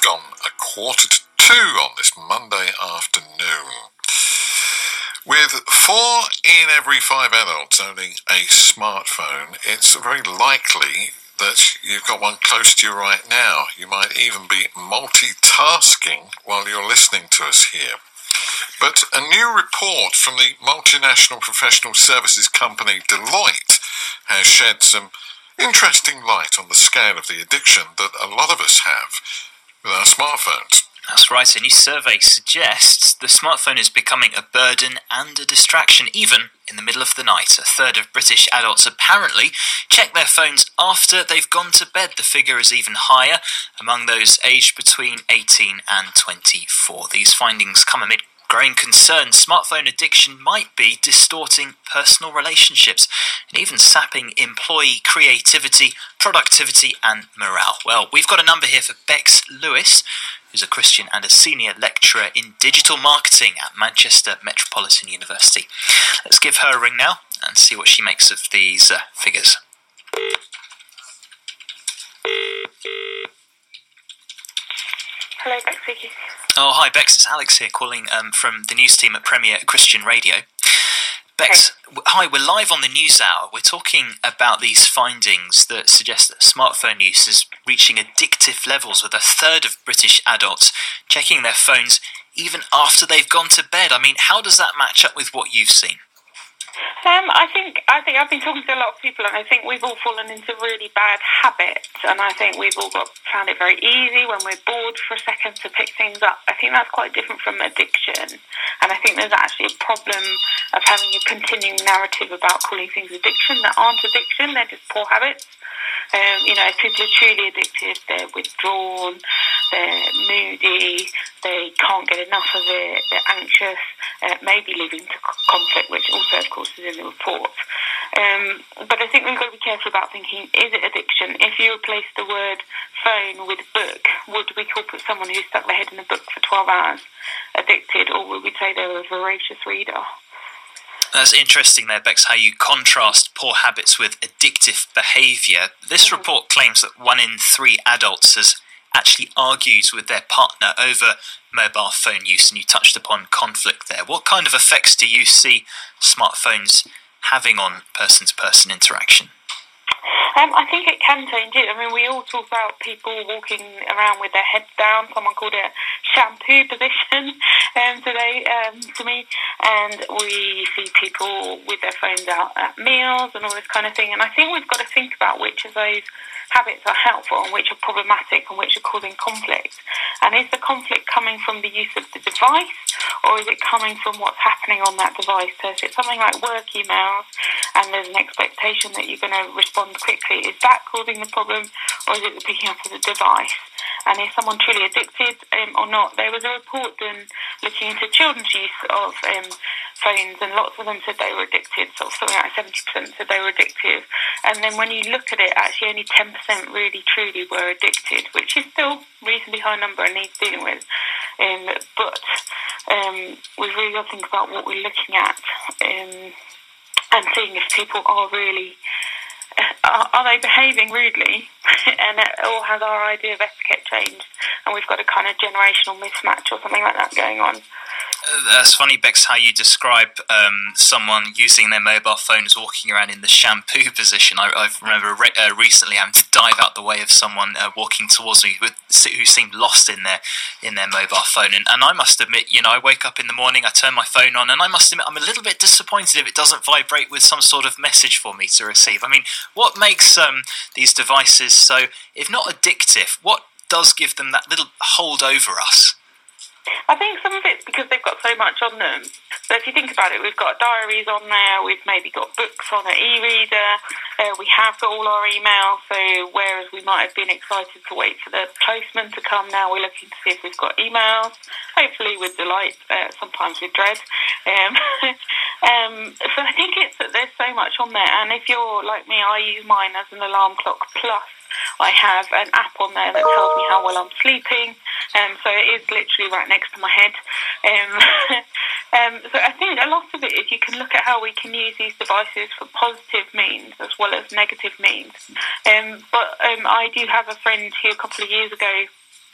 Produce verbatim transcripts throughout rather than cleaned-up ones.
gone a quarter to two on this Monday afternoon. With four in every five adults owning a smartphone, it's very likely that you've got one close to you right now. You might even be multitasking while you're listening to us here. But a new report from the multinational professional services company Deloitte has shed some interesting light on the scale of the addiction that a lot of us have with our smartphones. That's right. A new survey suggests the smartphone is becoming a burden and a distraction, even in the middle of the night. A third of British adults apparently check their phones after they've gone to bed. The figure is even higher among those aged between eighteen and twenty-four. These findings come amid growing concern smartphone addiction might be distorting personal relationships and even sapping employee creativity, productivity and morale. Well, we've got a number here for Bex Lewis, who's a Christian and a senior lecturer in digital marketing at Manchester Metropolitan University. Let's give her a ring now and see what she makes of these uh, figures. Hello, Bex speaking. Oh, hi, Bex. It's Alex here calling um, from the news team at Premier Christian Radio. Bex, hey. Hi, we're live on the News Hour. We're talking about these findings that suggest that smartphone use is reaching addictive levels, with a third of British adults checking their phones even after they've gone to bed. I mean, how does that match up with what you've seen? Um, I think I think I've been talking to a lot of people, and I think we've all fallen into really bad habits, and I think we've all got found it very easy when we're bored for a second to pick things up. I think that's quite different from addiction, and I think there's actually a problem of having a continuing narrative about calling things addiction that aren't addiction, they're just poor habits. Um, you know, if people are truly addicted, they're withdrawn, they're moody, they can't get enough of it, they're anxious, uh, maybe leading to conflict, which also, of course, is in the report. Um, but I think we've got to be careful about thinking, is it addiction? If you replace the word phone with book, would we call someone who stuck their head in a book for twelve hours addicted, or would we say they were a voracious reader? That's interesting there, Bex, how you contrast poor habits with addictive behaviour. This mm-hmm. report claims that one in three adults has actually argued with their partner over mobile phone use, and you touched upon conflict there. What kind of effects do you see smartphones having on person-to-person interaction? Um, I think it can change it. I mean, we all talk about people walking around with their heads down. Someone called it a shampoo position um, today um, to me. And we see people with their phones out at meals and all this kind of thing. And I think we've got to think about which of those habits are helpful and which are problematic and which are causing conflict. And is the conflict coming from the use of the device, or is it coming from what's happening on that device? So if it's something like work emails and there's an expectation that you're going to respond quickly, is that causing the problem, or is it the picking up of the device? And is someone truly addicted um, or not? There was a report done looking into children's use of um, phones, and lots of them said they were addicted, sort of something like seventy percent said they were addictive. And then when you look at it, actually only ten percent really truly were addicted, which is still a reasonably high number and needs dealing with. Um, but um, we've really got to think about what we're looking at um, and seeing if people are really, uh, are they behaving rudely, and uh, or has our idea of etiquette changed, and we've got a kind of generational mismatch or something like that going on. That's funny, Bex, how you describe um, someone using their mobile phones walking around in the shampoo position. I, I remember re- uh, recently having to dive out the way of someone uh, walking towards me with, who seemed lost in their in their mobile phone. And, and I must admit, you know, I wake up in the morning, I turn my phone on, and I must admit I'm a little bit disappointed if it doesn't vibrate with some sort of message for me to receive. I mean, what makes um, these devices so, if not addictive, what does give them that little hold over us? I think some of it's because they've got so much on them. So if you think about it, we've got diaries on there, we've maybe got books on an e-reader, uh, we have got all our emails, so whereas we might have been excited to wait for the postman to come, now we're looking to see if we've got emails, hopefully with delight, uh, sometimes with dread. Um, um, so I think it's that there's so much on there, and if you're like me, I use mine as an alarm clock plus I have an app on there that tells me how well I'm sleeping, um, so it is literally right next to my head. Um, um, so I think a lot of it is you can look at how we can use these devices for positive means as well as negative means. Um, but um, I do have a friend who a couple of years ago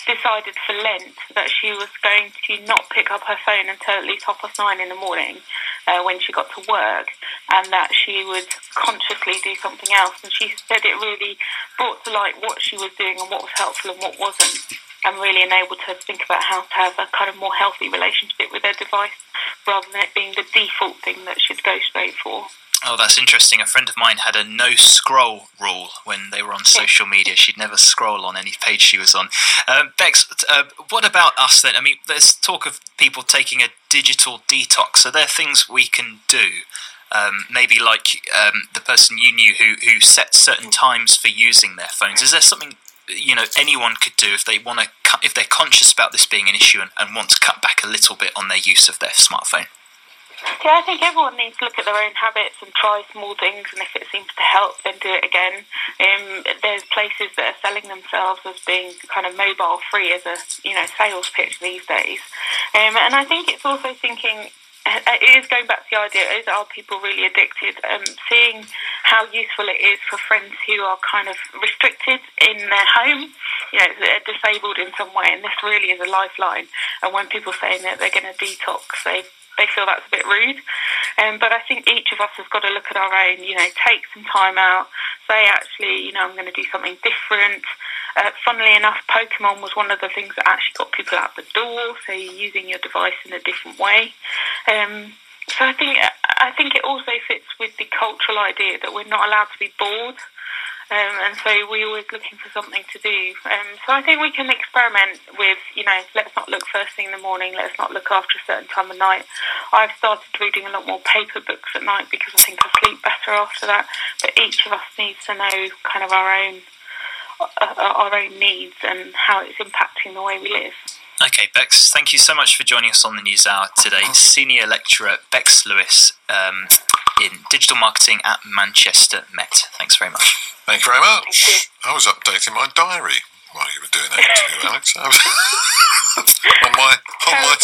decided for Lent that she was going to not pick up her phone until at least half past nine in the morning uh, when she got to work, and that she would consciously do something else. And she said it really brought to light what she was doing and what was helpful and what wasn't, and really enabled her to think about how to have a kind of more healthy relationship with her device rather than it being the default thing that she'd go straight for. Oh, that's interesting. A friend of mine had a no-scroll rule when they were on social media. She'd never scroll on any page she was on. Uh, Bex, uh, what about us then? I mean, there's talk of people taking a digital detox. Are there things we can do? Um, maybe like um, the person you knew who, who set certain times for using their phones. Is there something, you know, anyone could do if they want to, cut, if they're conscious about this being an issue and, and want to cut back a little bit on their use of their smartphone? Yeah, I think everyone needs to look at their own habits and try small things, and if it seems to help, then do it again. Um, there's places that are selling themselves as being kind of mobile free as a, you know, sales pitch these days. Um, and I think it's also thinking, it is going back to the idea, is are people really addicted? Um, seeing how useful it is for friends who are kind of restricted in their home, you know, they're disabled in some way, and this really is a lifeline. And when people are saying that they're going to detox, they they feel that's a bit rude. Um, but I think each of us has got to look at our own, you know, take some time out, say, actually, you know, I'm going to do something different. Uh, funnily enough, Pokemon was one of the things that actually got people out the door, so you're using your device in a different way. Um, so I think I think it also fits with the cultural idea that we're not allowed to be bored. Um, and so we're always looking for something to do. Um, so I think we can experiment with, you know, let's not look first thing in the morning, let's not look after a certain time of night. I've started reading a lot more paper books at night because I think I sleep better after that. But each of us needs to know kind of our own uh, our own needs and how it's impacting the way we live. Okay, Bex, thank you so much for joining us on the News Hour today. Senior Lecturer Bex Lewis um, in Digital Marketing at Manchester Met. Thanks very much. Thank you very much. I was updating my diary while you were doing that interview, Alex. I was on my on my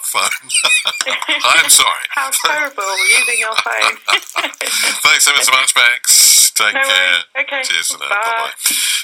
smartphone. I'm sorry. How terrible using your phone. Thanks ever so much, Bex. Take No care. worries. Okay. Cheers for that. Bye. Bye bye.